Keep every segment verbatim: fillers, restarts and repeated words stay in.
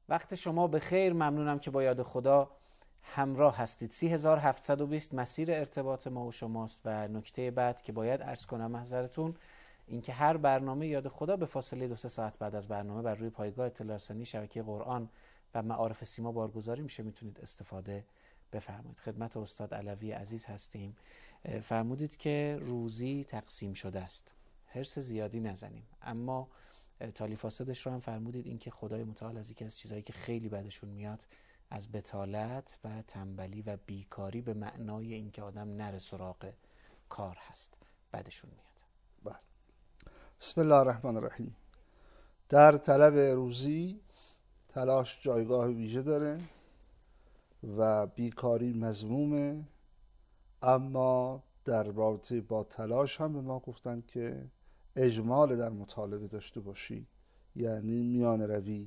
وقت شما به خیر. ممنونم که با یاد خدا همراه هستید. سی هزار و هفتصد و بیست مسیر ارتباط ما و شماست و نکته بعد که باید عرض کنم محضرتون اینکه هر برنامه یاد خدا به فاصله دو سه ساعت بعد از برنامه بر روی پایگاه اطلاع رسانی شبکه قرآن و معارف سیما بارگذاری میشه، میتونید استفاده بفرمایید. خدمت استاد علوی عزیز هستیم. فرمودید که روزی تقسیم شده است، حرص زیادی نزنیم، اما تالی فاسدش رو هم فرمودید اینکه خدای متعال از یکی از چیزهایی که خیلی بدشون میاد از بطالت و تنبلی و بیکاری به معنای اینکه آدم نره سراغ کار هست، بدشون میاد. بله. بسم الله الرحمن الرحیم. در طلب روزی تلاش جایگاه ویژه داره و بیکاری مذمومه، اما در رابطه با تلاش هم به ما گفتن که اجمال در مطالبه داشته باشید، یعنی میان روی،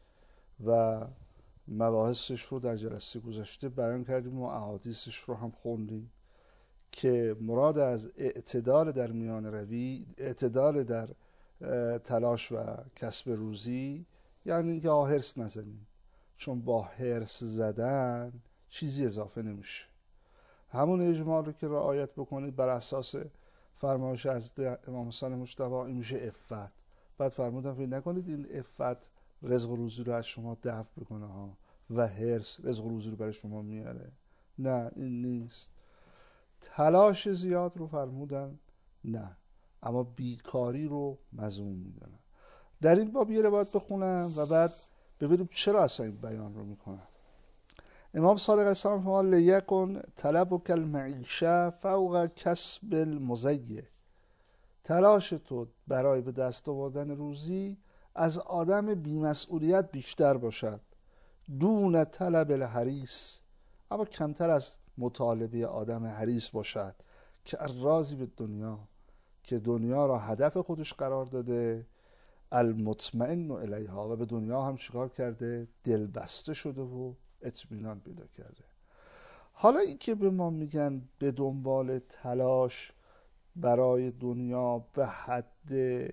و مباحثش رو در جلسه گذشته بیان کردیم و احادیثش رو هم خوندیم که مراد از اعتدال در میان روی، اعتدال در تلاش و کسب روزی، یعنی اینکه حرص نزنید، چون با حرص زدن چیزی اضافه نمیشه. همون اجمال رو که رعایت بکنید بر اساس فرمایش از امام حسین مجتبی، این میشه عفت. بعد فرمودن فکر نکنید این عفت رزق و روزی رو از شما دفع بکنه ها و حرص رزق و روزی رو برای شما میاره. نه، این نیست. تلاش زیاد رو فرمودن نه، اما بیکاری رو مذموم میدونن. در این باب یه روایت بخونم و بعد ببینیم چرا اصلا این بیان رو میکنن. امام صادق علیه السلام فرمود لیکن طلبک المعیشه فوق کسب المزیه. تلاش تو برای به دست آوردن روزی از آدم بیمسئولیت بیشتر باشد، دون طلب الحریص، اما کمتر از مطالبه آدم حریص باشد که الراضی به دنیا، که دنیا را هدف خودش قرار داده، المطمئن الیها، و به دنیا هم چیکار کرده؟ دل بسته شده و اطمینان پیدا کرده. حالا این که به ما میگن به دنبال تلاش برای دنیا به حد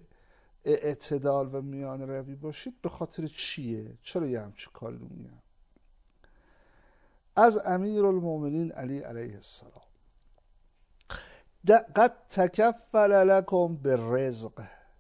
اعتدال و میان روی باشید، به خاطر چیه؟ چرا یه همچی کاری رو میگن؟ از امیرالمومنین علی علیه السلام قد تکفل لکم بالرزق،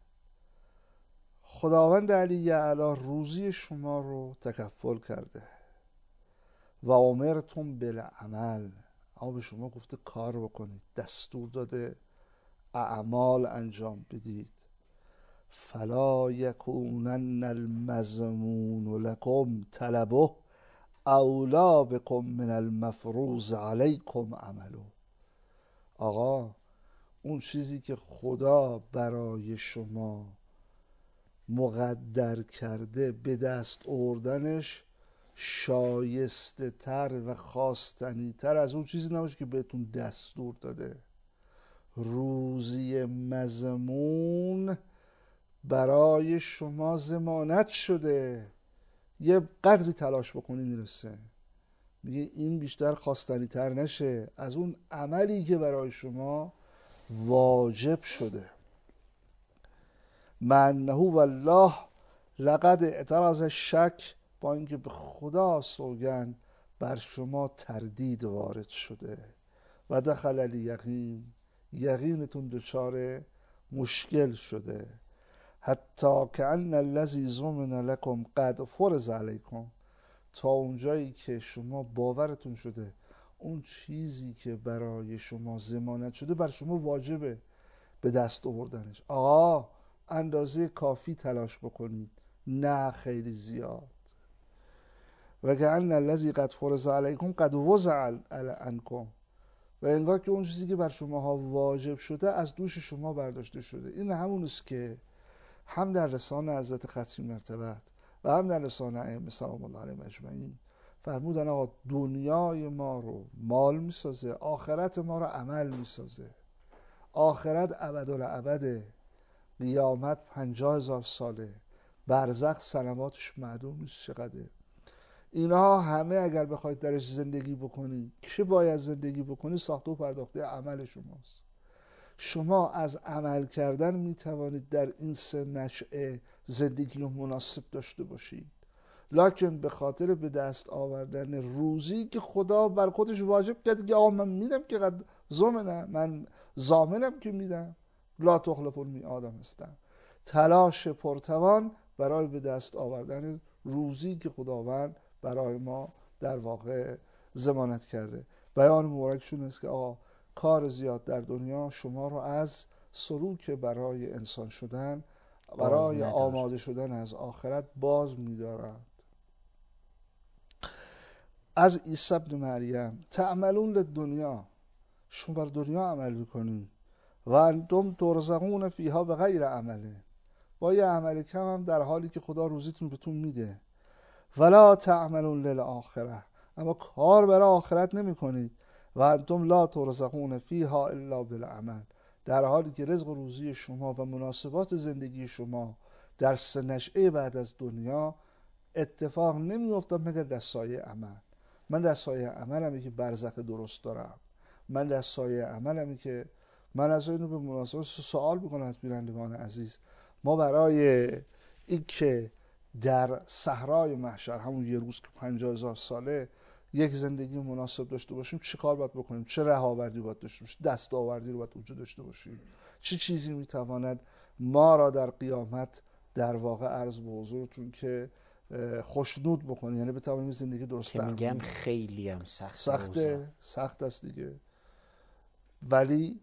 خداوند علی اعلی روزی شما رو تکفل کرده، و امرتم بالعمل، اما به شما گفته کار بکنید، دستور داده اعمال انجام بدید. فلا یکونن المضمون لکم طلبه اولا بکم من المفروض علیکم عملو. آقا اون چیزی که خدا برای شما مقدر کرده به دست آوردنش شایسته تر و خواستنی تر از اون چیزی نباشه که بهتون دستور داده. روزی مضمون برای شما ضمانت شده، یه قدری تلاش بکنی میرسه. میگه این بیشتر خواستنی تر نشه از اون عملی که برای شما واجب شده. معنه والله لقد اعتراض شک، با اینکه به خدا سوگند بر شما تردید وارد شده، و دخل الیقین، یقینتون دچار مشکل شده. حتی که ان الذی ضمن لکم قد فرض علیکم، تا اونجایی که شما باورتون شده اون چیزی که برای شما ضمانت شده بر شما واجبه به دست آوردنش. آقا اندازه کافی تلاش بکنید، نه خیلی زیاد. و که ان الذی قد فرض علیکم قد وضع عنکم، و انگار که اون چیزی که بر شماها واجب شده از دوش شما برداشته شده. این همون است که هم در رسانه حضرت ختمی مرتبت و هم در رسانه ائمه سلام الله علیهم اجمعین فرمودن آقا دنیای ما رو مال میسازه، آخرت ما رو عمل میسازه. آخرت ابدالابده، قیامت پنجاه هزار ساله، برزخ سنواتش معلوم نیست چقدره. اینها همه اگر بخواید درش زندگی بکنی، چه باید زندگی بکنی؟ ساخته و پرداخته عمل شماست. شما از عمل کردن میتوانید در این سه نشأه زندگی رو مناسب داشته باشید. لکن به خاطر به دست آوردن روزی که خدا بر خودش واجب کرد که آقا من میدم که قد زمنم، من ضامنم که میدم، لا تخلف المیعاد هستم، تلاش پرتوان برای به دست آوردن روزی که خداوند برای ما در واقع ضمانت کرده. بیان مبارکشون است که آقا کار زیاد در دنیا شما رو از سلوک برای انسان شدن، برای آماده شدن از آخرت باز می‌دارد. از عیسی ابن مریم تعملون للدنیا، شما بر دنیا عمل میکنی، و انتم ترزقون فیها به غیر عمله، با یه عمل کم هم در حالی که خدا روزیتون بهتون میده. ولا تعملون للآخره، اما کار برای آخرت نمی کنید. و انتم لا ترزقون فیها الا بالعمل، در حالی که رزق و روزی شما و مناسبات زندگی شما در سنشعه بعد از دنیا اتفاق نمی افتاد مگر در سایه عمل. من در سایه عملمی که برزخ درست دارم، من در سایه عملمی که من از اینو به مناسبت سوال میکنم از بینندگان عزیز، ما برای این که در صحرای محشر همون یه روز که پنجاه هزار ساله یک زندگی مناسب داشته باشیم چه کار باید بکنیم؟ چه رهاوردی باید داشته باشیم؟ دستاوردی رو باید وجود داشته باشیم؟ چه چیزی میتواند ما را در قیامت در واقع عرض به حضورتون که خوشنود بکنه، یعنی بتوانیم زندگی درست که میگم خیلی هم سخت سخته سخت است دیگه. ولی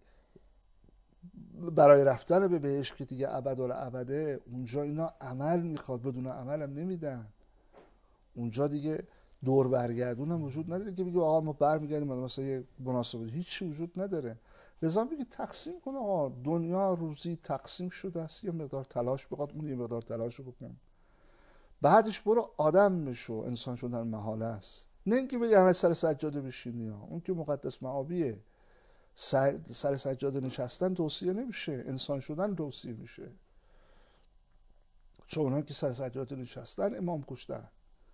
برای رفتن به بهشت که دیگه ابدالابده، اونجا اینا عمل میخواد، بدون عمل هم نمیدن. اونجا دیگه دور برگردون هم وجود نداره که بگه آقا ما برمیگردیم مثلا یه مناسبت، هیچی وجود نداره. لذا میگه تقسیم کن آقا، دنیا روزی تقسیم شده است، یه مقدار تلاش بخواد اون یه مقدار تلاش بکن، بعدش برو آدم بشو. انسان شدن محاله است، نه اینکه بگی همه سر سجاده بشینی ها. اون که مقدس معابیه، سر سجاده نشستن توصیه نمیشه، انسان شدن توصیه میشه. چون اونها که سر سجاده نشستن امام کشتن،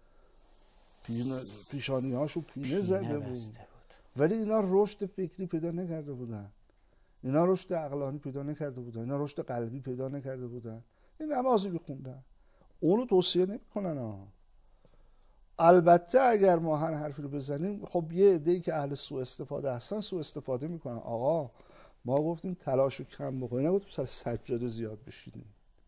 پیشانی هاشو پینه زده بود. بود ولی اینا رشد فکری پیدا نکرده بودن، اینا رشد عقلانی پیدا نکرده بودن، اینا رشد قلبی پیدا نکرده بودن. این نمازی بخوندن، اونو توصیه نمیکنن ها. البته اگر ما هر حرفی رو بزنیم، خب یه عده‌ای که اهل سوء استفاده هستن سوء استفاده میکنن. آقا ما گفتیم تلاشو کم بکنید، نگفتیم سر سجاده زیاد بشینید.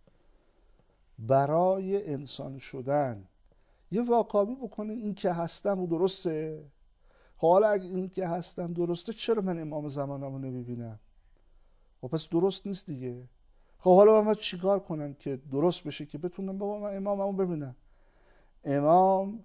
برای انسان شدن یه واکاوی بکنید، این که هستم و درسته. حالا اگه این که هستم درسته، چرا من امام زمانمو نمیبینم؟ خب پس درست نیست دیگه. خب حالا من چیکار کنم که درست بشه که بتونم بابا من اماممو ببینم؟ امام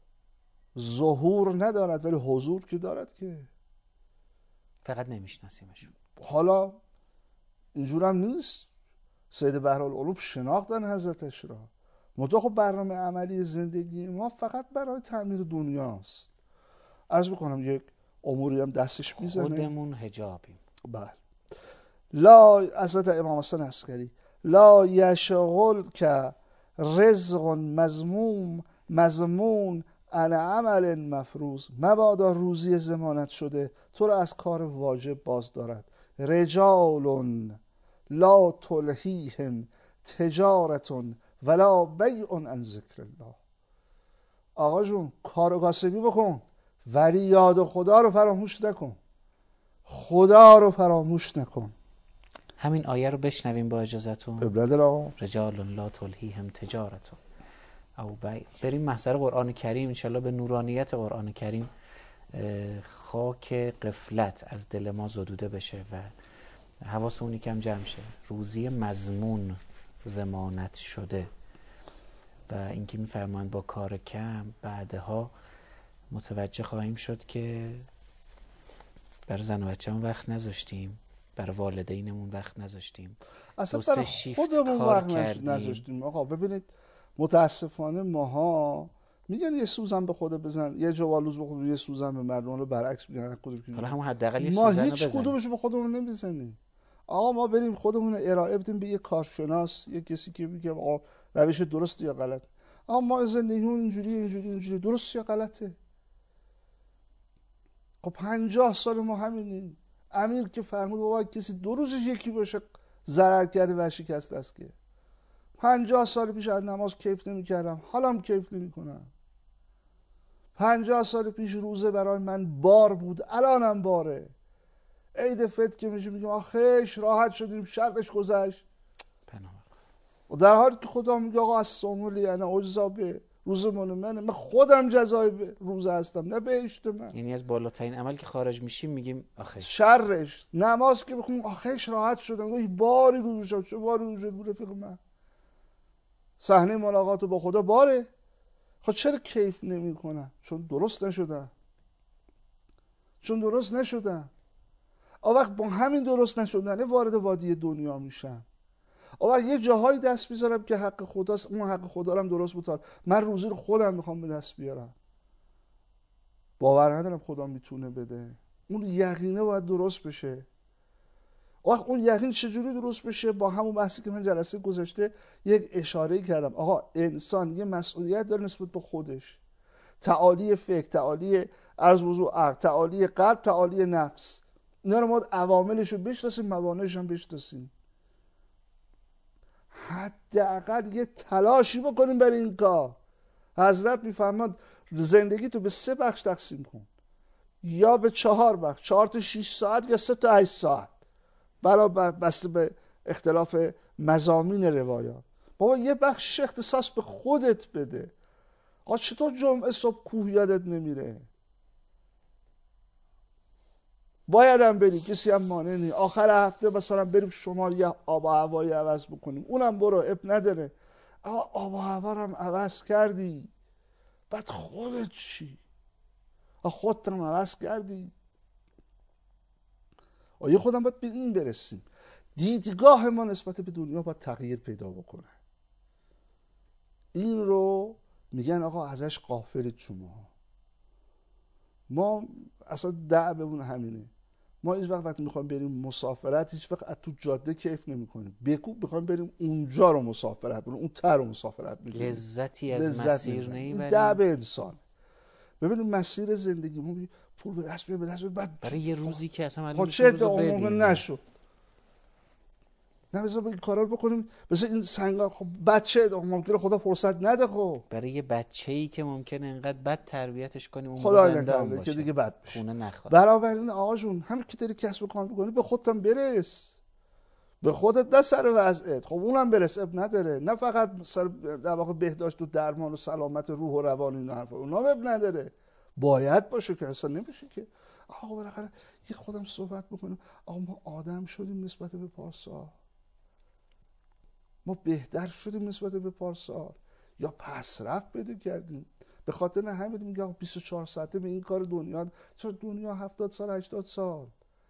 ظهور ندارد ولی حضور که دارد، که فقط نمیشناسیمشون. حالا اینجورم نیست. سید بحرالعلوم شناختن حضرتش را، منتها خب برنامه عملی زندگی ما فقط برای تعمیر دنیاست. عرض بکنم یک اموری هم دستش میزنه، خودمون حجابیم. بله. لا حضرت امام حسن عسکری، لا یشغل که رزق مذموم مضمون عن عمل مفروض، مبادا روزی ضمانت شده تو را از کار واجب باز دارد. رجال لا تلهیهم تجارت ولا بیع عن ذکر الله. آقا جون کار و کاسبی بکن ولی یاد خدا رو فراموش نکن، خدا رو فراموش نکن. همین آیه رو بشنویم با اجازهتون. ابراده آقا. رجال لا تلهیهم تجارت او بیع. بریم محضر قرآن کریم، انشالله به نورانیت قرآن کریم خاک غفلت از دل ما زدوده بشه و حواسمون یکم جمع شه. روزی مضمون ضمانت شده و اینکه میفرمایند با کار کم بعدها متوجه خواهیم شد که برای زن و بچه‌مون وقت نذاشتیم، برای والدینمون وقت نذاشتیم، اصلا برای خودمون وقت نذاشتیم. آقا ببینید متاسفانه ماها میگن یه سوزن به خود بزن، یه جوالوز به خود، یه سوزن به مردم، رو برعکس میگن. حالا همون حداقل یه ما سوزن هیچ کدومش به خودمون نمیزنیم. آقا ما بریم خودمون ارائه بدیم به یه کارشناس، یه کسی که میگه آقا روش درست یا غلط. آقا ما زندگیمون اینجوری اینجوری اینجوری درست یا غلطه؟ خب پنجاه سال ما همینیم. امیر که فرمود بابا کسی دو روزش یکی باشه ضرر کرده و شکست است که پنجاه سال پیش از نماز کیف نمی کردم، حالا هم کیف نمی کنم. پنجاه سال پیش روزه برای من بار بود، الانم باره. عید فطر که میشه میگم آخیش راحت شدیم، شرقش گذشت. و در حالی که خدا میگه آقا از سامولی انا اجزا به روزه من منه، من خودم جزای روزه هستم، نه بهشت من. یعنی از بالاترین عمل که خارج میشیم میگیم آخیش. شرش نماز که بخونیم آخیش راحت شدم، گویی باری روزه شد، چه باری روزه بود رفیق من. صحنه ملاقات با خدا باره. خب چرا کیف نمی کنم؟ چون درست نشدم. چون درست نشدم. آن وقت با همین درست نشدنه وارد وادی دنیا میشم. آن وقت یه جاهایی دست میذارم که حق خداست، اون حق خدا رو هم درست بتار. من روزی رو خودم میخوام به دست بیارم. باور ندارم خدا میتونه بده. اون یقینه باید درست بشه. آن وقت اون یقین چجوری درست بشه؟ با همون بحثی که من جلسه گذاشته یک اشاره کردم. آقا انسان یه مسئولیت داره نسبت به خودش. تعالی فکر، تعالی عرض وضوع عقل، تعالی قلب، تعالی نفس. اینا رو ما عواملش رو بشناسیم، موانعش هم بشناسیم. حداقل یه تلاشی بکنیم برای این کار. حضرت میفرماد زندگی تو به سه بخش تقسیم کن، یا به چهار بخش، چهار تا شیش ساعت یا سه تا هشت ساعت، برای بسته به اختلاف مضامین روایات. بابا یه بخش اختصاص به خودت بده. آقا چطور جمعه صبح کوه یادت نمیره؟ باید هم بریم، کسی هم مانع نیست. آخر هفته مثلا بریم شمال یه آب و هوایی عوض بکنیم، اونم برو، اب نداره. اما آب و هوا رو هم عوض کردی، بعد خودت چی؟ خودت هم عوض کردی. آیا خودم باید به این برسیم. دیدگاه ما نسبت به دنیا باید تغییر پیدا بکنه. این رو میگن آقا ازش غافلید شما. ما اصلا دعومون همینه. ما هیچ وقت وقتی میخوایم بریم مسافرت هیچ وقت از تو جاده کیف نمیکنیم. بکوب میخوایم بریم اونجا رو مسافرت کنیم، اون تر رو مسافرت میکنیم. لذتی از لذت مسیر نمیبریم. این دعو انسان. ببینیم مسیر زندگی ما پول به دست بیار، به دست بیار، بعد برای یه روزی که اصلا معلومه چه موقع نشد. نه بذار این کارا رو بکنیم، بذار این سنگا. خب بچه ممکنه خدا فرصت نده. خب برای یه بچه‌ای که ممکنه انقدر بد تربیتش کنیم اون خدا زندان باشه که دیگه بد بشه، خونه نخواد. برابر این آقا جون همین که داری کسب و کار می‌کنی به خودت هم برس. به خودت نه سر وضعیت، خب اونم برس، اب نداره. نه فقط سر در واقع بهداشت و درمان و سلامت روح و روان این حرفا، اونم اب نداره. باید باشه که اصلا نمیشه که آقا بالاخره یه خودم صحبت بکنم. آقا ما آدم شدیم نسبت به پارسال، ما بهتر شدیم نسبت به پارسال یا پسرفت پیدا کردیم؟ به خاطر نه همین میگه آقا بیست و چهار ساعته به این کار دنیا. چرا دنیا هفتاد سال هشتاد سال؟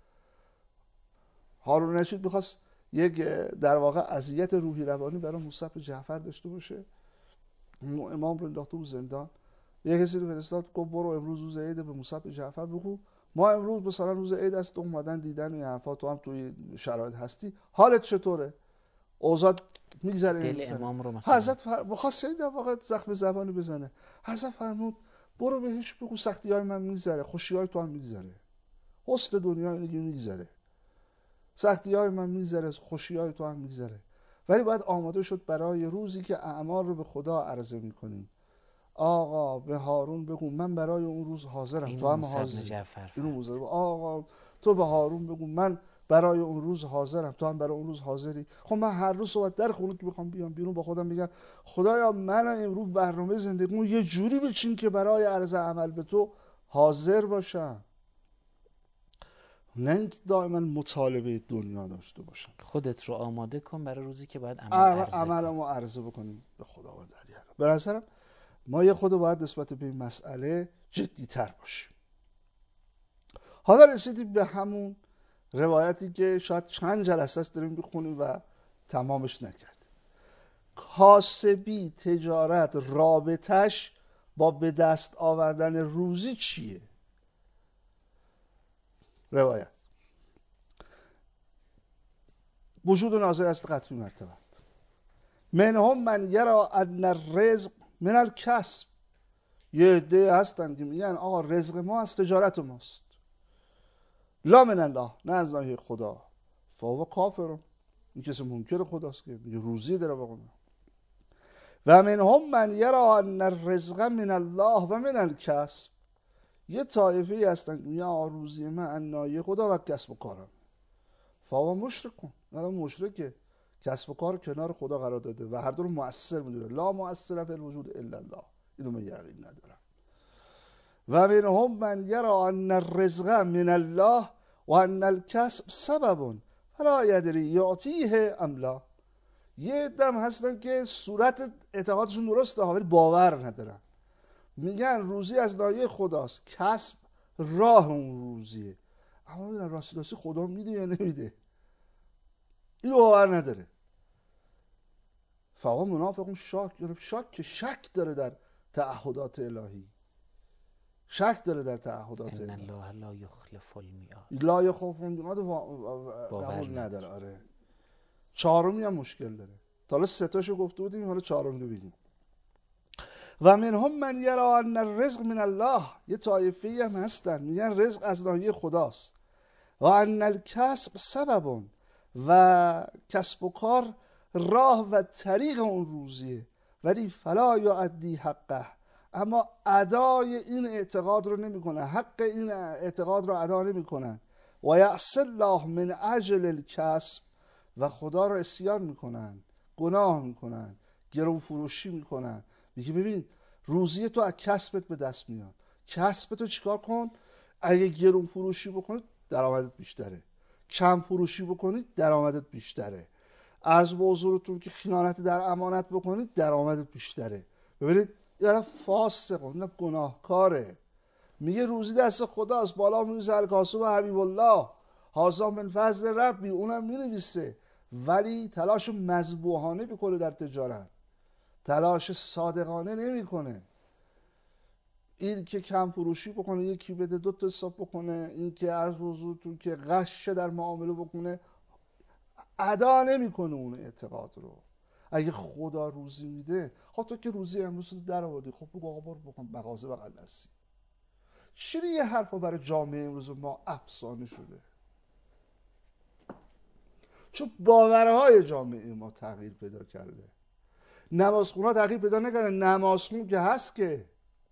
هارون رشید میخواست یک در واقع اذیت روحی روانی برای موسی بن جعفر داشته باشه، امام رو انداخته بود زندان. یک کسی رو فرستاد گفت برو امروز روز عید به موسی بن جعفر بگو ما امروز مثلا روز عید است، اومدن دیدن این حرفا، تو هم توی شرایط هستی، حالت چطوره؟ اوضاع میگذره. دل امام رو مثلا حضرت بخواسته در واقع زخم زبانی بزنه. حضرت فرمود برو بهش بگو سختی های من میگذره، خوشی های تو هم میگذره. حسن دنیا اینه که میگذره، سختی های من میگذره، خوشی های تو هم میگذره. ولی باید آماده شد برای روزی که اعمال رو به خدا عرضه میکنیم. آقا به هارون بگو من برای اون روز حاضرم، تو هم حاضر. اینو آقا تو به هارون بگو من برای اون روز حاضرم، تو هم برای اون روز حاضری. خب من هر روز صبح در خونه که بخوام بیام بیرون با خودم بگم خدایا من امروز برنامه زندگیمو یه جوری بچین که برای عرض عمل به تو حاضر باشم، نه اینکه دائما مطالبه دنیا داشته باشم. خودت رو آماده کن برای روزی که باید عمل عرضه کنیم. عملمو عرضه بکنیم به خداوند علی. به نظرم ما یه خود باید نسبت به این مسئله جدی تر باشیم. حالا رسیدیم به همون روایتی که شاید چند جلسه است داریم بخونیم و تمامش نکردیم. کاسبی، تجارت، رابطش با به دست آوردن روزی چیه؟ روایت وجود ناظر است قطعی مرتبه. منهم من یرا ان الرزق من الکسب. یه عده هستن که میگن آقا رزق ما از تجارت ماست، لا من الله، نه از ناحیه خدا. فهو کافر. این کسی منکر خداست که میگه روزی داره بقوم. و منهم من یرا ان الرزق من الله و من الکسب. یه طایفه هستن که میگن روزی من از ناحیه خدا و کسب و کارم. فهو مشرک کن، الان مشرکه، کسب و کار کنار خدا قرار داده و هر دو رو مؤثر میدونه. لا مؤثر فی الوجود الا الله، اینو من یقین ندارم. و منهم من یرا ان الرزق من الله و ان الکسب سبب فلا یدری یعطیه ام لا. یه دم هستن که صورت اعتقادشون درسته ولی باور ندارن، میگن روزی از ناحیه خداست، کسب راه اون روزیه، اما میدونن راستی راستی خدا میده یا نمیده، اینو باور نداره. فقط منافقون شاک شاک که شک داره در تعهدات الهی، شک داره در تعهدات الهی. ان الله لا یخلف المیعاد، لا یخلف المیعاد قبول نداره. آره چهارمی هم مشکل داره. تا حالا سه تاشو گفته بودیم، حالا چهارمی رو بگیم. و منهم من یرا ان الرزق من الله. یه طایفه‌ای هم هستن میگن رزق از ناحیه خداست. و ان الکسب سبب، و کسب و کار راه و طریق اون روزیه، ولی فلا یؤدی حقه، اما ادای این اعتقاد رو نمیکنن، حق این اعتقاد رو ادا نمیکنن. و یعصی الله من اجل الکسب، و خدا رو عصیان میکنن، گناه میکنن، گرو فروشی میکنن. میگه ببین روزی تو از کسبت به دست میاد، کسب تو چیکار کن؟ اگه گرو فروشی بکنی درآمدت بیشتره، کم فروشی بکنید درآمدت بیشتره، عرض به حضورتون که خیانت در امانت بکنید درآمدت بیشتره. ببینید یه فاسق، نه گناهکاره، میگه روزی دست خداست، بالا می‌نویسه الکاسب و حبیب الله هذا من فضل ربی، اونم مینویسه، ولی تلاش مذبوحانه میکنه در تجارت، تلاش صادقانه نمیکنه. این که کم فروشی بکنه، یکی بده دو تا حساب بکنه، این که عرض حضورتون که غش در معامله بکنه، ادا نمیکنه اون اعتقاد رو. اگه خدا روزی میده، خب تو که روزی امروز رو در آوردی، خب بگو آقا برو بکن مغازه بغل دستی. چرا یه حرفا برای جامعه امروز ما افسانه شده؟ چون باورهای جامعه ما تغییر پیدا کرده. نمازخونها تغییر پیدا نکردن، نمازخون که هست که،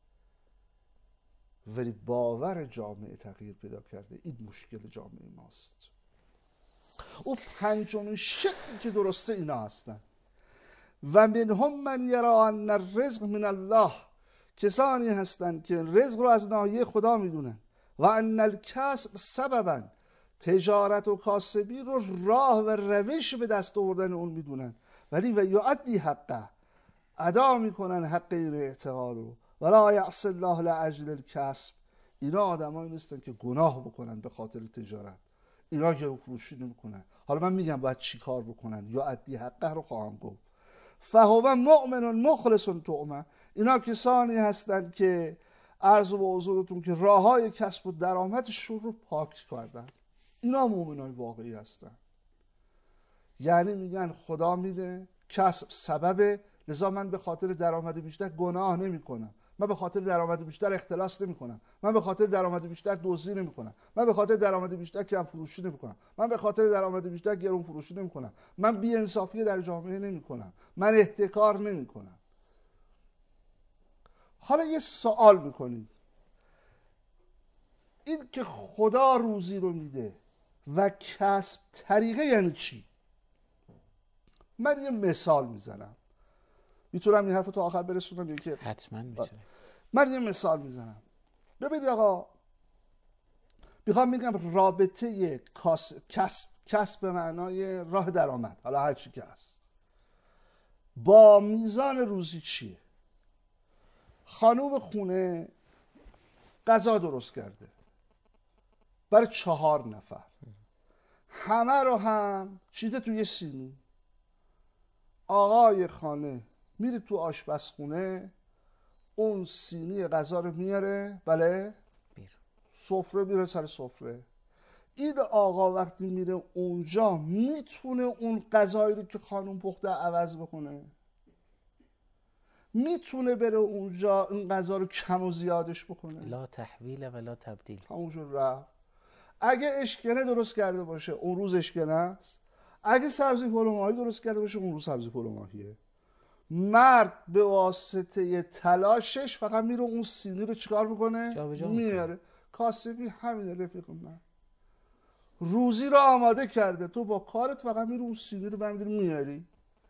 ولی باور جامعه تغییر پیدا کرده. این مشکل جامعه ماست. او پنجمین شکلی که درسته اینا هستن. و منهم من یرا ان الرزق من الله، کسانی هستند که رزق رو از ناحیه خدا میدونن. و ان الکسب سببا، تجارت و کاسبی رو راه و روش به دست آوردن اون میدونن، ولی و یؤدی حقه، ادا میکنن حق این اعتقاد رو. ولا یعصی الله لاجل الکسب، اینا آدمایی نیستن که گناه بکنن به خاطر تجارت، اینا که فروشی نمیکنن. حالا من میگم باید چی کار بکنن، یؤدی حقه رو خواهم گفت. فهو مؤمن مخلص تؤمن، اینا کسانی هستند که عرض و حضورتون که راههای کسب و درآمدشون رو پاک کردن، اینا مؤمنای واقعی هستن. یعنی میگن خدا میده، کسب سببه، لذا من به خاطر درآمد بیشتر گناه نمی کنم، من به خاطر درآمد بیشتر اختلاس نمی کنم، من به خاطر درآمد بیشتر دزدی نمی کنم، من به خاطر درآمد بیشتر کم فروشی نمی کنم، من به خاطر درآمد بیشتر گرون فروشی نمی کنم، من بی انصافی در جامعه نمی کنم، من احتکار نمی کنم. حالا یه سوال میکنیم، این که خدا روزی رو میده و کسب طریقه یعنی چی؟ من یه مثال میزنم، میتونم این حرف تا آخر برسونم یا که حتما میتونم. من یه مثال میزنم. ببینید آقا، میخوام میگم رابطه کسب کسب به معنای راه درآمد، حالا هر چی که هست، با میزان روزی چیه؟ خانوم خونه غذا درست کرده برای چهار نفر، همه رو هم چیده توی سینی. آقای خانه میره تو آشپزخونه، اون سینی غذا رو میاره، بله، سفره میره سر سفره. این آقا وقتی میره اونجا میتونه اون غذایی رو که خانم پخته عوض بکنه؟ میتونه بره اونجا این غذا رو کم و زیادش بکنه؟ لا تحویل ولا تبدیل. همونجور رفت. اگه اشکنه درست کرده باشه اون روز اشکنه است، اگه سبزی پلو ماهی درست کرده باشه اون روز سبزی پلو ماهیه. مرد به واسطه تلاشش فقط میره اون سینی رو چیکار میکنه؟ جابجا میاره. کاسبی همینه رفیق من، روزی رو آماده کرده، تو با کارت فقط میره اون سینی رو برمیداری میاری.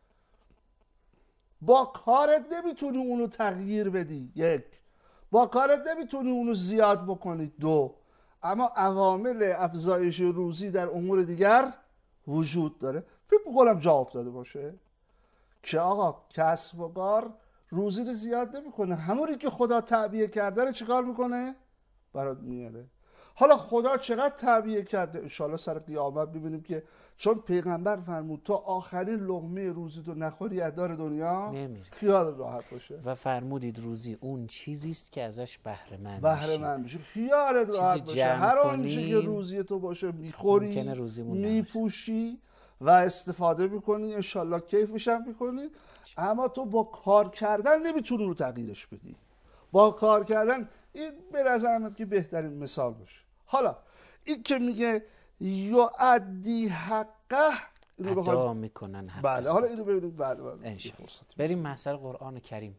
با کارت نمیتونی اونو تغییر بدی، یک. با کارت نمیتونی اونو زیاد بکنی، دو. اما عوامل افزایش روزی در امور دیگر وجود داره. فکر میکنم جا افتاده باشه که آقا کسب و کار روزی رو زیاد نمیکنه، همونی که خدا تعبیه کرده رو چیکار میکنه؟ برات میاره. حالا خدا چقدر تعبیه کرده انشالله سر قیامت ببینیم که چون پیغمبر فرمود تا آخرین لقمه روزی تو نخوری از دار دنیا نمیره. خیال راحت باشه. و فرمودید روزی اون چیزی است که ازش بهره مند بهره مند میشی، خیالت راحت باشه. هر آنچه که روزی تو باشه میخوری، میپوشی و استفاده میکنی، انشالله کیفش هم میکنی. اما تو با کار کردن نمیتونی رو تغییرش بدی. با کار کردن این به نظرم که بهترین مثال باشه. حالا این که میگه یعدی حقه، ادا میکنن حق. بله حالا اینو ببینید بعد بعد بریم محضر قرآن کریم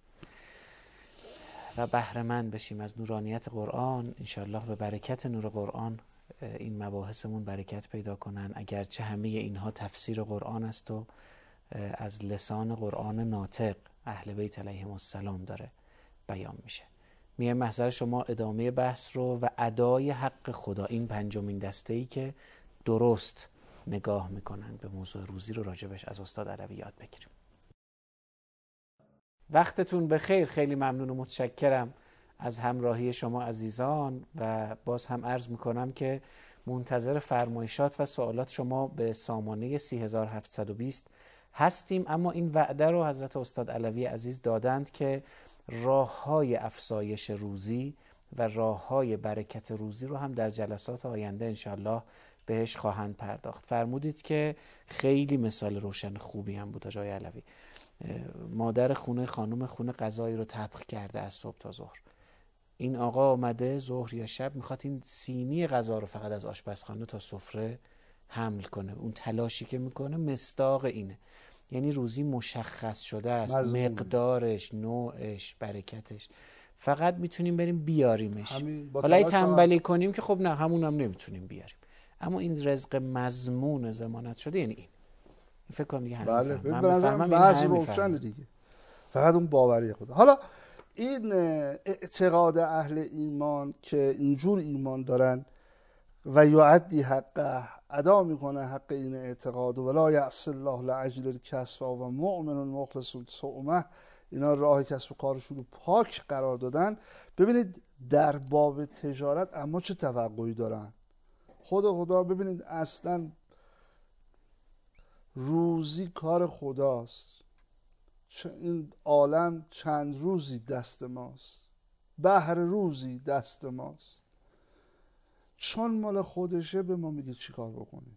و بهره مند بشیم از نورانیت قرآن. انشالله به برکت نور قرآن این مباحثمون برکت پیدا کنن، اگرچه همه اینها تفسیر قرآن است و از لسان قرآن ناطق اهل بیت علیهم السلام داره بیان میشه. میه محضر شما ادامه بحث رو و ادای حق خدا، این پنجمین دسته ای که درست نگاه میکنن به موضوع روزی رو راجبش از استاد علوی یاد بگیریم. وقتتون بخیر، خیلی ممنون و متشکرم از همراهی شما عزیزان و باز هم عرض میکنم که منتظر فرمایشات و سوالات شما به سامانه سی هزار و هفتصد و بیست هستیم. اما این وعده رو حضرت استاد علوی عزیز دادند که راه‌های افزایش روزی و راه‌های برکت روزی رو هم در جلسات آینده انشالله بهش خواهند پرداخت. فرمودید که خیلی مثال روشن خوبی هم بود آقای علوی. مادر خونه خانم خونه غذایی رو طبخ کرده از صبح تا ظهر، این آقا آمده ظهر یا شب میخواد این سینی غذا رو فقط از آشپزخانه تا سفره حمل کنه. اون تلاشی که میکنه مصداق اینه. یعنی روزی مشخص شده است، مزمون. مقدارش، نوعش، برکتش، فقط میتونیم بریم بیاریمش. حالا ای تنبلی کنیم که خب نه همون هم نمیتونیم بیاریم. اما این رزق مضمون ضمانت شده یعنی این. فکر کنم دیگه همین بله من به نظرم بعض روشن دیگه، فقط اون باوری خدا. حالا این اعتقاد اهل ایمان که اینجور ایمان دارن و یعدی حقه، ادا میکنه حق این اعتقاد، ولا یعصی الله لاجل الکسب و مؤمن مخلص الصومه، اینا راه کسب و کارشون رو پاک قرار دادن. ببینید در باب تجارت اما چه توقعی دارن. خود خدا ببینید اصلا روزی کار خداست. این عالم چند روزی دست ماست، بهر روزی دست ماست. چون مال خودشه به ما میگه چی کار بکنیم.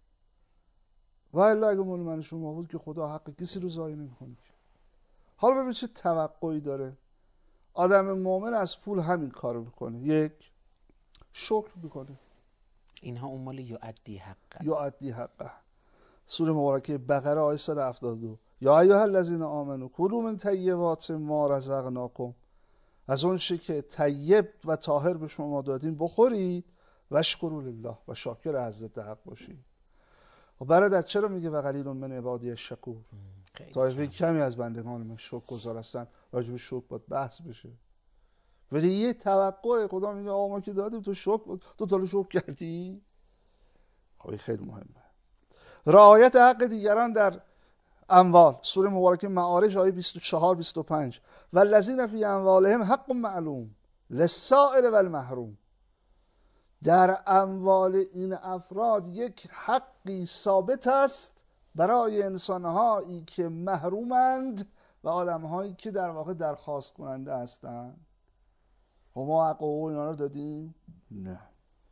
و الا اگه مال من شما بود که خدا حق کسی رو ضایع نمی‌کنه. حالا ببین چه توقعی داره. آدم مؤمن از پول همین کارو میکنه. یک، شکر میکنه. اینها اون مال یعدی حقه. یعدی حقه. سوره مبارکه بقره آیه صد و هفتاد و دو. یا ایها الذین آمنوا کلوا من طیبات ما رزقناکم، از اون چیزی که طیب و طاهر به شما دادیم بخورید و اشکروا لله و شاکر حضرت حق باشید. و برادر چرا میگه و قلیل من عبادی الشکور؟ طایفه کمی از بندگان من شکرگزار هستن. راجب شکر باید بحث بشه. ولی یه توقع خدا میگه آقا ما که دادیم تو شکر، تو تا شکر کردی؟ خب خیلی مهمه. رعایت حق دیگران در اموال، سوره مبارکه معارج آیه بیست و چهار بیست و پنج. والذین فی اموالهم حق معلوم للسائل والمحروم، در اموال این افراد یک حقی ثابت است برای انسانهایی که محرومند و آدمهایی که در واقع درخواست کننده هستند. و ما حق و اینا رو دادیم؟ نه.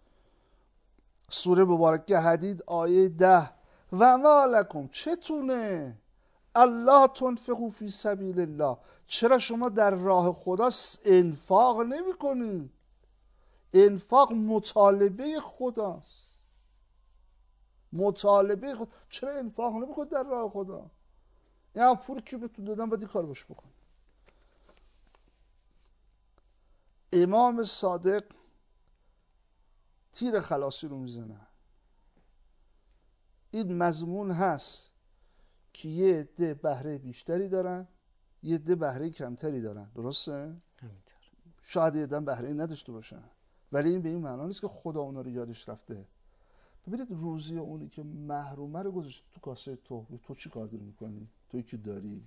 سوره مبارکه حدید آیه ده. و ما لکم، چتونه الله تنفقوا فی سبیل الله، چرا شما در راه خدا انفاق نمی کنید؟ انفاق مطالبه خداست، مطالبه خدا. چرا انفاق نمی کنید در راه خدا؟ یا پول که به تو دادن باید این کار باش بکن. امام صادق تیر خلاصی رو میزنه. این مضمون هست که یه عده بهره بیشتری دارن، یه عده بهره کمتری دارن. درسته؟ همینطور. شاید یه عده بهره نداشته باشن، ولی این به این معنا نیست که خدا اونا رو یادش رفته. ببینید روزی اونی که محرومه رو گذاشته تو کاسه تو، تو چی کار داری میکنی؟ توی که داری.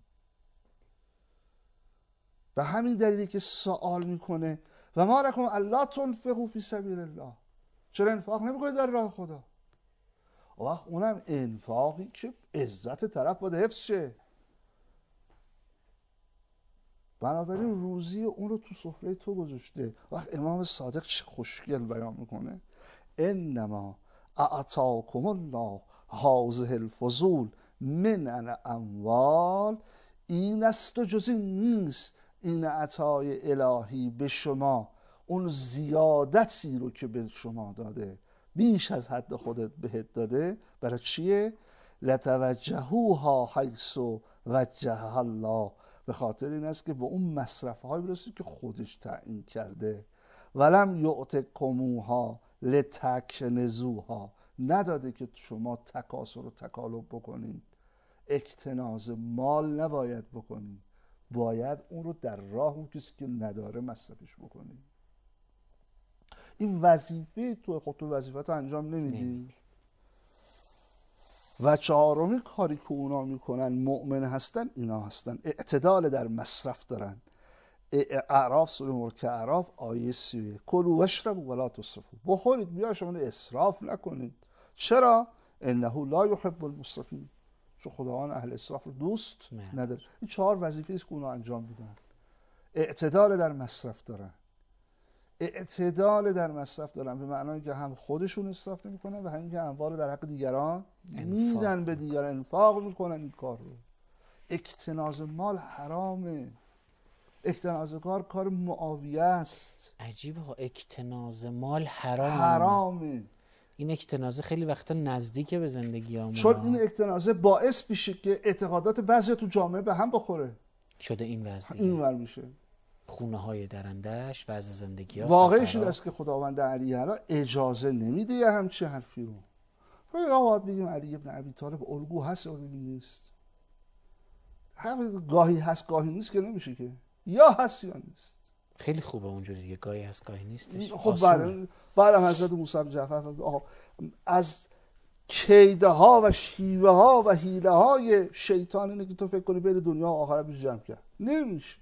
به همین دلیلی که سوال میکنه و ما لکم الا تنفقوا فی سبیل الله، چرا انفاق نمیکنید در راه خدا؟ و وقت اونم انفاقی که عزت طرف باید حفظ شه. بنابراین روزی اون رو تو سفره تو گذاشته. وقت امام صادق چه خوشگل بیان میکنه، انما اعطاکم الله هذه الفضول من الاموال، این است و جز این نیست این عطای الهی به شما، اون زیادتی رو که به شما داده بیش از حد خودت بهت داده، برای چیه؟ لتوجهوها حیث وجهها الله، به خاطر این است که به اون مصرف‌هایی برسید که خودش تعیین کرده. ولم یعطکموها لتکنزوها، نداده که شما تکاسر و تکالب بکنید. اکتناز مال نباید بکنید، باید اون رو در راه اون کسی که نداره مصرفش بکنید. این وظیفه تو، خود تو وظیفت انجام نمیدی. و چهارمی کاری که اونا میکنن مؤمن هستن اینا هستن، اعتدال در مصرف دارن. اعراف سوره ملک اعراف آیه سی و یک، کلوا واشربوا ولا تسرفوا، بخورید بیا شما اسراف نکنید. چرا؟ انه لا یحب المسرفین، چون خداوند اهل اسراف رو دوست نداره. این چهار وظیفه است که اونا انجام میدن. اعتدال در مصرف دارن. اعتدال در مصرف دارن به معنای که هم خودشون اسراف نمیکنن و همین که اموال در حق دیگران میدن به دیگران، انفاق میکنن. این کار رو، اکتناز مال حرامه. اکتناز کار کار معاویه است. عجیبه ها، اکتناز مال حرام حرامه. این اکتنازه خیلی وقتا نزدیکه به زندگی همون، چون این اکتنازه باعث میشه که اعتقادات بعضی تو جامعه به هم بخوره. شده این وضع این ور میشه خونه های درندش، وضع زندگی ها، واقعیش این است که خداوند علی اعلی اجازه نمیده یه همچین حرفی رو. یا باید بگیم علی ابن ابی طالب الگو هست یا نیست. گاهی هست گاهی نیست که نمیشه که، یا هست یا نیست. خیلی خوبه اونجوری دیگه، گاهی هست گاهی نیستش. خب بعد بعدم حضرت موسی بن جعفر از کیده ها و شیوه ها و حیله های شیطان اینه که تو فکر کنی بین دنیا و آخرت رو جمع کرد. نمیشه.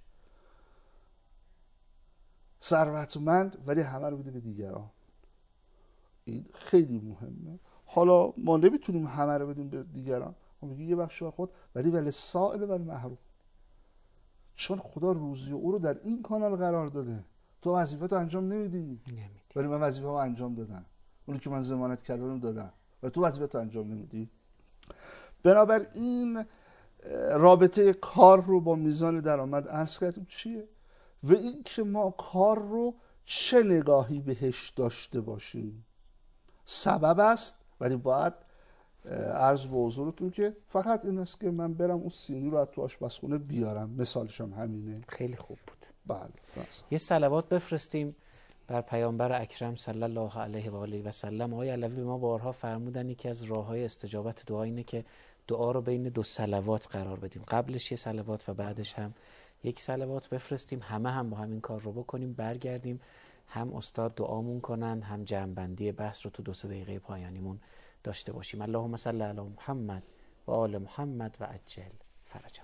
ثروتمند ولی همه رو بده به دیگران. این خیلی مهمه. حالا ما نمیتونیم همه رو بدیم به دیگران، ما میگیم یه بخش خود، ولی ولی سائل ولی محروم، چون خدا روزی او رو در این کانال قرار داده. تو وظیفه‌تو انجام نمیدی، ولی من وظیفه‌مو انجام دادم. اونی که من ضمانت کردم دادم و تو وظیفه‌تو انجام نمیدی. بنابراین رابطه کار رو با میزان درآمد عرض کردیم چیه و این که ما کار رو چه نگاهی بهش داشته باشیم. سبب است، ولی باید عرض به حضورتون که فقط این است که من برم اون سینی رو از تو آشپزخونه بیارم، مثالش هم همینه. خیلی خوب بود. بله. یه صلوات بفرستیم بر پیامبر اکرم صلی الله علیه و آله و سلم. آقای علوی به ما بارها فرمودن یکی از راه‌های استجابت دعا اینه که دعا رو بین دو صلوات قرار بدیم، قبلش یه صلوات و بعدش هم یک صلوات بفرستیم. همه هم با همین کار رو بکنیم، برگردیم هم استاد دعامون کنن، هم جمع‌بندی بحث رو تو دو سه دقیقه پایانیمون داشته باشیم. اللهم صل علی محمد و آل محمد و عجل فرجهم.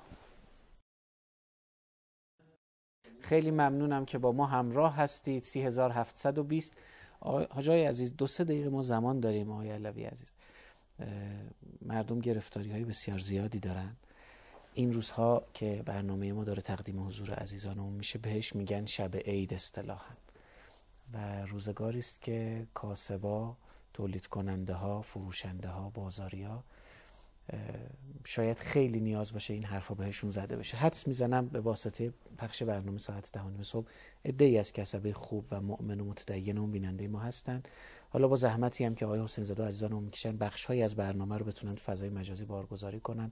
خیلی ممنونم که با ما همراه هستید. سی هزار و هفتصد و بیست. حاجای عزیز دو سه دقیقه ما زمان داریم. آقای علوی عزیز، مردم گرفتاری های بسیار زیادی دارن. این روزها که برنامه ما داره تقدیم حضور عزیزانمون میشه بهش میگن شب عید اصطلاحاً، و روزگاری است که کاسبا، تولید کننده ها، فروشنده ها، بازاری ها شاید خیلی نیاز باشه این حرفا بهشون زده بشه. حدس میزنم به واسطه پخش برنامه ساعت ده و نیم صبح عده‌ای از کسبه خوب و مؤمن و متدین اون بیننده ما هستن. حالا با زحمتی هم که آقای حسین زاده عزیزانمون میکشن بخش‌هایی از برنامه رو بتونن تو فضای مجازی بارگذاری کنن،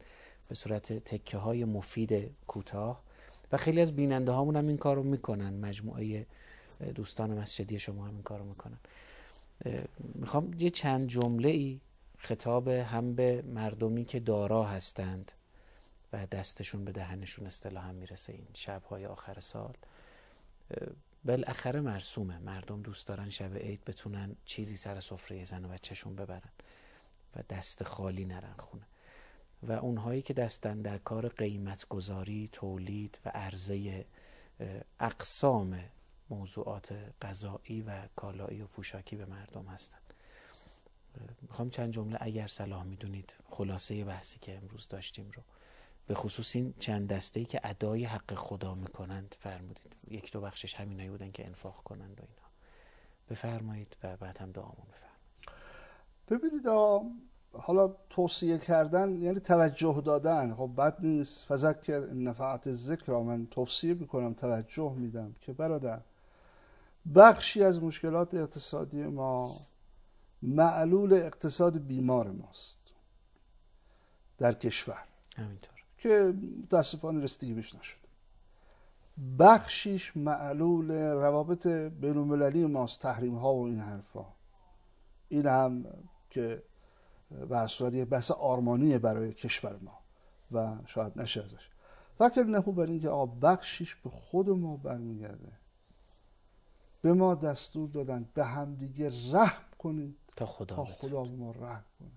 به صورت تکه های مفید کوتاه و خیلی از بیننده هامون هم این کار رو میکنن. مجموعه دوستان مسجدی شما هم این کار رو میکنن. میخوام یه چند جمله ای خطاب هم به مردمی که دارا هستند و دستشون به دهنشون اصطلاحاً میرسه این شب‌های آخر سال، بالاخره مرسومه، مردم دوست دارن شب عید بتونن چیزی سر سفره زن و بچه‌شون ببرن و دست خالی نرن خونه، و اونهایی که دستن در کار قیمت گذاری، تولید و عرضه اقسام موضوعات غذایی و کالایی و پوشاکی به مردم هستن. میخوام چند جمله اگر صلاح میدونید خلاصه بحثی که امروز داشتیم رو، به خصوص این چند دسته‌ای که ادای حق خدا میکنند فرمودید. یک دو بخشش همینایی بودن که انفاق کنند و اینا. بفرمایید و بعد هم دعامون بفرمایید. ببینید حالا توصیه کردن یعنی توجه دادن، خب بد نیست. فذکر ان نفعت الذکر، من توصیه میکنم، توجه میدم که برادر بخشی از مشکلات اقتصادی ما معلول اقتصاد بیمار ماست در کشور، همینطور که متاسفانه رسیدگی بهش نشده. بخشیش معلول روابط بین المللی ماست، تحریم ها و این حرفا. این هم که به صورت یک بحث آرمانیه برای کشور ما و شاید نشه ازش. فکر نهو بر این که آقا بخشیش به خود ما برمیگرده. به ما دستور دادن به همدیگه رحم کنید تا خدا, تا خدا به ما رحم کنه.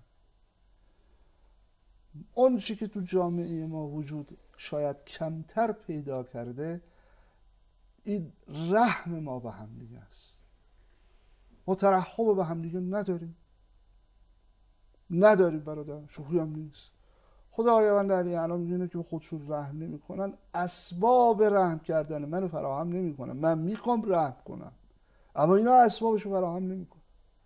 اون چی که تو جامعه ما وجود شاید کمتر پیدا کرده، این رحم ما به همدیگه است. ما ترحم به همدیگه نداریم نداریم برادر، شوخی هم نیست. خداوند علی الان میگه که خودشون رحم نمیکنن، اسباب رحم کردن منو فراهم نمیکنن. من میخوام رحم کنم اما اینا اسبابشو فراهم نمیکنن.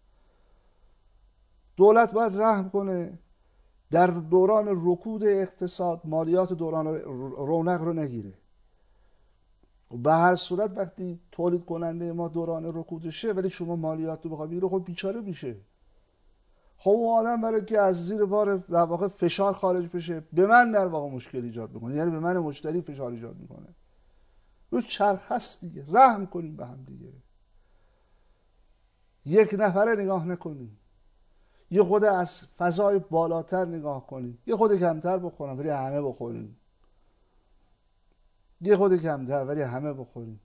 دولت باید رحم کنه، در دوران رکود اقتصاد مالیات دوران رونق رو نگیره. به هر صورت وقتی تولید کننده ما دوران رکودشه ولی شما مالیات رو بخوای بگیره، خب بیچاره میشه. خب اون آدم برای که از زیر بار در واقع فشار خارج بشه، به من در واقع مشکل ایجاد میکنه، یعنی به من مشتری فشار ایجاد میکنه. رو چرخ هست دیگه. رحم کنیم به هم دیگه، یک نفره نگاه نکنیم، یه خود از فضای بالاتر نگاه کنیم، یه خود کمتر بخوریم ولی همه بخوریم، یه خود کمتر ولی همه بخوریم.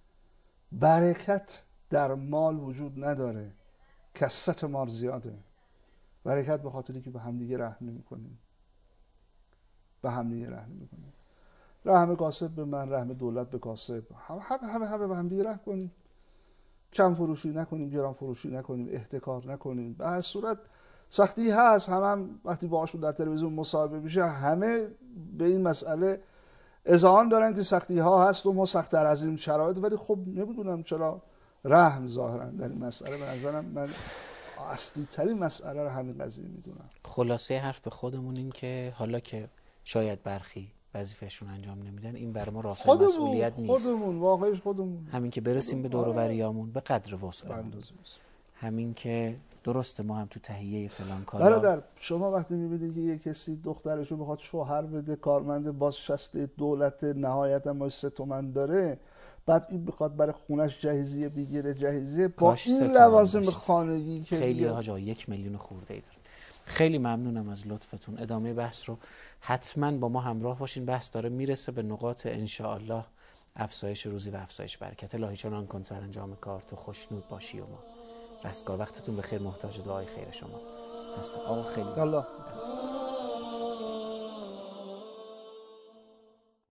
برکت در مال وجود نداره، کثرت مال زیاده. برکت به خاطری که به هم دیگه رحم نمی‌کنیم، به هم دیگه رحم نمی‌کنیم. رحم کاسب به من، رحم دولت به کاسب، همه همه همه به هم دیگه رحم کنیم. کم فروشی نکنیم، گران فروشی نکنیم، احتکار نکنیم. به هر صورت سختی هست، هم, هم وقتی باهاشون در تلویزیون مصاحبه میشه همه به این مسئله اذعان دارن که سختی ها هست و ما سخت‌تر از این شرایط، ولی خب نمیدونم چرا رحم ظاهرا در این مسئله. به نظرم من اصلی ترین مسئله رو همین قضیه میدونم. خلاصه حرف به خودمون این که حالا که شاید برخی وظیفه‌شون انجام نمیدن، این بر ما رافع مسئولیت نیست. خودمون واقعیش خودمون. همین که برسیم به دور و بریامون به قدر وسعمون. همین که درسته ما هم تو تهیه فلان کارا. برادر شما وقتی میبینید که یه کسی دخترشو بخواد شوهر بده، کارمند بازنشسته دولت، نهایتا ما سه تومن داره، بعد این بخواد برای خونش جهیزیه بگیره، جهیزیه با این لوازم خانگی که خیلی ها جا یک میلیون خورده ای داره. خیلی ممنونم از لطفتون. ادامه بحث رو حتما با ما همراه باشین. بحث داره میرسه به نقاط انشاءالله افزایش روزی و افزایش برکت. الهی چنان کن سرانجام کار تو خوشنود باشی و ما رستگار. وقتتون بخیر، محتاج دعای خیر شما هستم. آقا خیلی الله